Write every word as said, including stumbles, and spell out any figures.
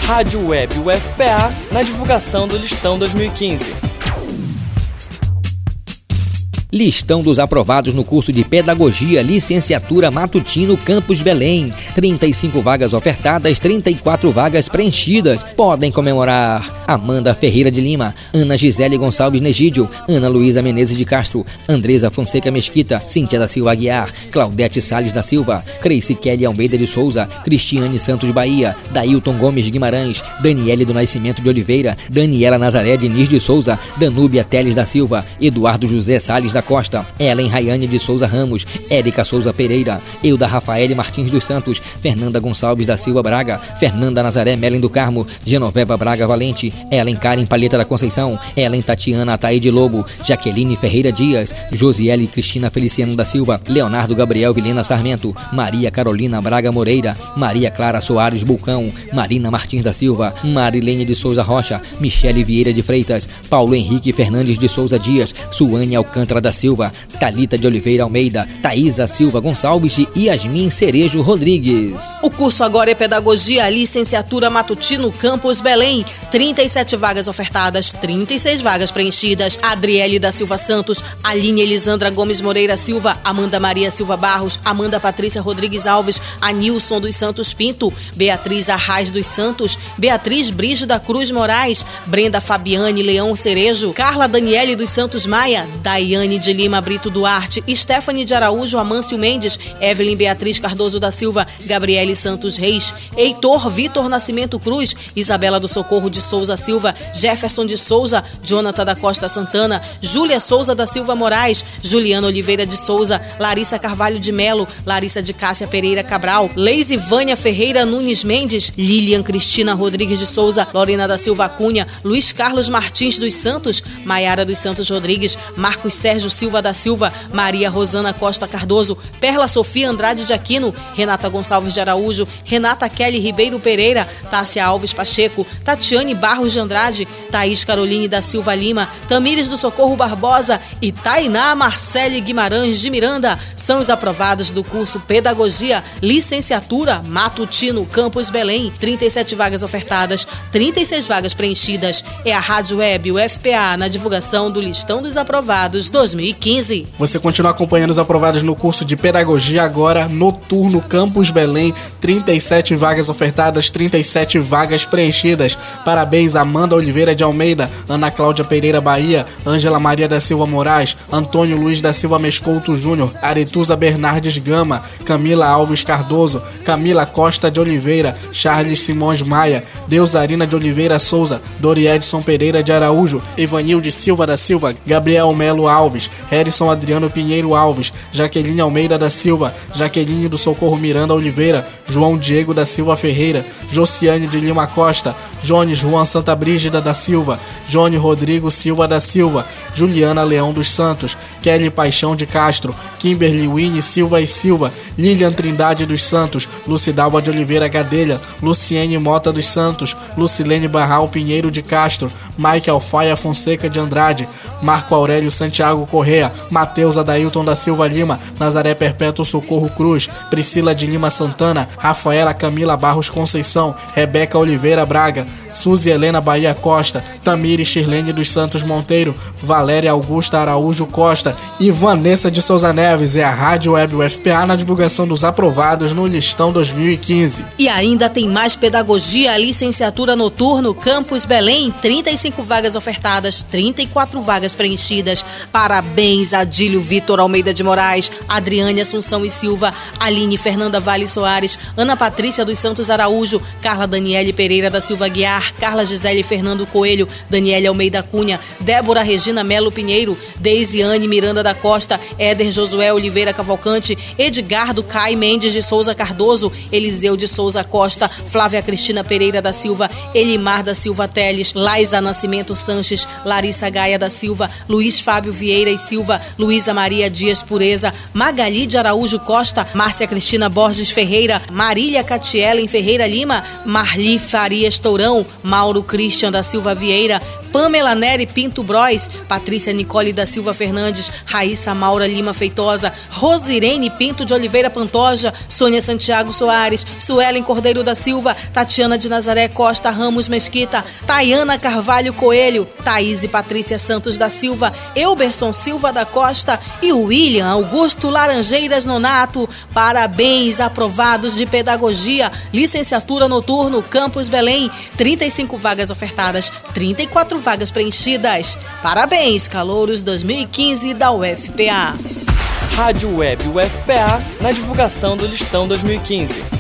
Rádio Web U F P A na divulgação do Listão dois mil e quinze. Listão dos aprovados no curso de Pedagogia, Licenciatura Matutino Campus Belém. trinta e cinco vagas ofertadas, trinta e quatro vagas preenchidas. Podem comemorar Amanda Ferreira de Lima, Ana Gisele Gonçalves Negídio, Ana Luísa Menezes de Castro, Andresa Fonseca Mesquita, Cíntia da Silva Aguiar, Claudete Salles da Silva, Creice Kelly Almeida de Souza, Cristiane Santos Bahia, Dailton Gomes Guimarães, Daniele do Nascimento de Oliveira, Daniela Nazaré Diniz de Souza, Danúbia Teles da Silva, Eduardo José Salles da Costa, Ellen Rayane de Souza Ramos, Érica Souza Pereira, Euda Rafaele Martins dos Santos, Fernanda Gonçalves da Silva Braga, Fernanda Nazaré Melen do Carmo, Genoveva Braga Valente, Ellen Karen Palheta da Conceição, Ellen Tatiana Ataíde Lobo, Jaqueline Ferreira Dias, Josiele Cristina Feliciano da Silva, Leonardo Gabriel Vilena Sarmento, Maria Carolina Braga Moreira, Maria Clara Soares Bulcão, Marina Martins da Silva, Marilene de Souza Rocha, Michele Vieira de Freitas, Paulo Henrique Fernandes de Souza Dias, Suane Alcântara da Silva, Thalita de Oliveira Almeida, Thaísa Silva Gonçalves e Yasmin Cerejo Rodrigues. O curso agora é Pedagogia, Licenciatura Matutino Campus Belém. trinta e sete vagas ofertadas, trinta e seis vagas preenchidas. Adriele da Silva Santos, Aline Elisandra Gomes Moreira Silva, Amanda Maria Silva Barros, Amanda Patrícia Rodrigues Alves, Anilson dos Santos Pinto, Beatriz Arraes dos Santos, Beatriz Brígida Cruz Moraes, Brenda Fabiane Leão Cerejo, Carla Daniele dos Santos Maia, Daiane de Lima Brito Duarte, Stephanie de Araújo Amâncio Mendes, Evelyn Beatriz Cardoso da Silva, Gabriele Santos Reis, Heitor Vitor Nascimento Cruz, Isabela do Socorro de Souza Silva, Jefferson de Souza, Jonathan da Costa Santana, Júlia Souza da Silva Moraes, Juliana Oliveira de Souza, Larissa Carvalho de Melo, Larissa de Cássia Pereira Cabral, Leise Vânia Ferreira Nunes Mendes, Lilian Cristina Rodrigues de Souza, Lorena da Silva Cunha, Luiz Carlos Martins dos Santos, Maiara dos Santos Rodrigues, Marcos Sérgio Silva da Silva, Maria Rosana Costa Cardoso, Perla Sofia Andrade de Aquino, Renata Gonçalves de Araújo, Renata Kelly Ribeiro Pereira, Tássia Alves Pacheco, Tatiane Barros de Andrade, Thaís Caroline da Silva Lima, Tamires do Socorro Barbosa e Tainá Marcele Guimarães de Miranda são os aprovados do curso Pedagogia, Licenciatura Matutino Campus Belém. trinta e sete vagas ofertadas, trinta e seis vagas preenchidas. É a Rádio Web U F P A na divulgação do Listão dos Aprovados dois mil e quinze. Você continua acompanhando os aprovados no curso de Pedagogia agora, Noturno Campus Belém. trinta e sete vagas ofertadas, trinta e sete vagas preenchidas. Parabéns a Amanda Oliveira de Almeida, Ana Cláudia Pereira Bahia, Ângela Maria da Silva Moraes, Antônio Luiz da Silva Mescouto Júnior, Aretusa Bernardes Gama, Camila Alves Cardoso, Camila Costa de Oliveira, Charles Simões Maia, Deusarina de Oliveira Souza, Doriedson Pereira de Araújo, Evanilde Silva da Silva, Gabriel Melo Alves, Harrison Adriano Pinheiro Alves, Jaqueline Almeida da Silva, Jaqueline do Socorro Miranda Oliveira, João Diego da Silva Ferreira, Josiane de Lima Costa, Jones Juan Santa Brígida da Silva, Johnny Rodrigo Silva da Silva, Juliana Leão dos Santos, Kelly Paixão de Castro, Kimberly Winnie Silva e Silva, Lilian Trindade dos Santos, Lucidalva de Oliveira Gadelha, Luciene Mota dos Santos, Lucilene Barral Pinheiro de Castro, Mike Alfaia Fonseca de Andrade, Marco Aurélio Santiago Correa, Matheus Adailton da Silva Lima, Nazaré Perpétuo Socorro Cruz, Priscila de Lima Santana, Rafaela Camila Barros Conceição, Rebeca Oliveira Braga, Suzy Helena Bahia Costa, Tamiri Shirlene dos Santos Monteiro, Valéria Augusta Araújo Costa e Vanessa de Souza Neves. É a Rádio Web U F P A na divulgação dos aprovados no Listão dois mil e quinze. E ainda tem mais Pedagogia, Licenciatura Noturno Campus Belém. trinta e cinco vagas ofertadas, trinta e quatro vagas preenchidas. Parabéns a Adílio Vitor Almeida de Moraes, Adriane Assunção e Silva, Aline Fernanda Vale Soares, Ana Patrícia dos Santos Araújo, Carla Daniele Pereira da Silva Guiar, Carla Gisele Fernando Coelho, Daniele Almeida Cunha, Débora Regina Melo Pinheiro, Deisiane Miranda da Costa, Éder Josué Oliveira Cavalcante, Edgardo Cai Mendes de Souza Cardoso, Eliseu de Souza Costa, Flávia Cristina Pereira da Silva, Elimar da Silva Teles, Laisa Nascimento Sanches, Larissa Gaia da Silva, Luiz Fábio Vieira e Silva, Luísa Maria Dias Pureza, Magali de Araújo Costa, Márcia Cristina Borges Ferreira, Marília Catielen Ferreira Lima, Marli Farias Tourão, Mauro Christian da Silva Vieira, Pamela Nery Pinto Bros, Patrícia Nicole da Silva Fernandes, Raíssa Maura Lima Feitosa, Rosirene Pinto de Oliveira Pantoja, Sônia Santiago Soares, Suelen Cordeiro da Silva, Tatiana de Nazaré Costa Ramos Mesquita, Tayana Carvalho Coelho, Thaís e Patrícia Santos da Silva, Elberson Silva da Costa e William Augusto Laranjeiras Nonato. Parabéns, aprovados de Pedagogia, Licenciatura Noturno, Campus Belém, trinta e cinco vagas ofertadas, trinta e quatro vagas preenchidas. Parabéns, calouros dois mil e quinze da U F P A. Rádio Web U F P A na divulgação do Listão dois mil e quinze.